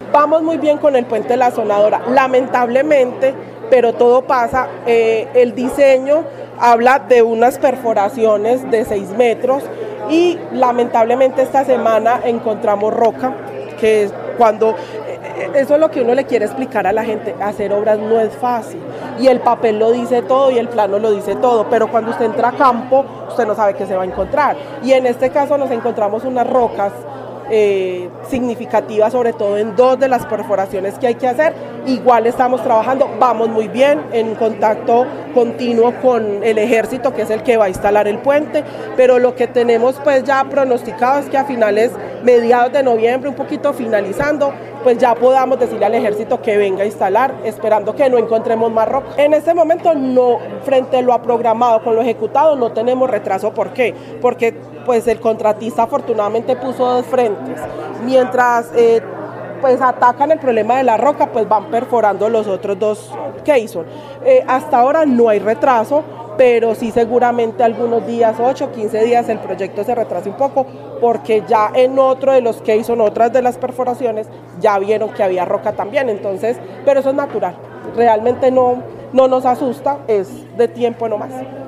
Vamos muy bien con el puente de la Sonadora, lamentablemente, pero todo pasa. El diseño habla de unas perforaciones de 6 metros y lamentablemente esta semana encontramos roca, que es cuando... Eso es lo que uno le quiere explicar a la gente, hacer obras no es fácil y el papel lo dice todo y el plano lo dice todo, pero cuando usted entra a campo, usted no sabe qué se va a encontrar. Y en este caso nos encontramos unas rocas significativas, sobre todo en 2 de las perforaciones que hay que hacer. Igual estamos trabajando, vamos muy bien, en contacto continuo con el ejército, que es el que va a instalar el puente, pero lo que tenemos pues ya pronosticado es que a mediados de noviembre, un poquito finalizando, pues ya podamos decirle al ejército que venga a instalar, esperando que no encontremos más roca. En este momento no, frente a lo programado con lo ejecutado, no tenemos retraso. ¿Por qué? Porque pues el contratista afortunadamente puso 2 frentes. Mientras pues atacan el problema de la roca, pues van perforando los otros 2 caissons. Hasta ahora no hay retraso, pero sí seguramente algunos días, 8, 15 días, el proyecto se retrasa un poco, porque ya en otro de los caissons, otras de las perforaciones, ya vieron que había roca también, entonces, pero eso es natural, realmente no nos asusta, es de tiempo nomás.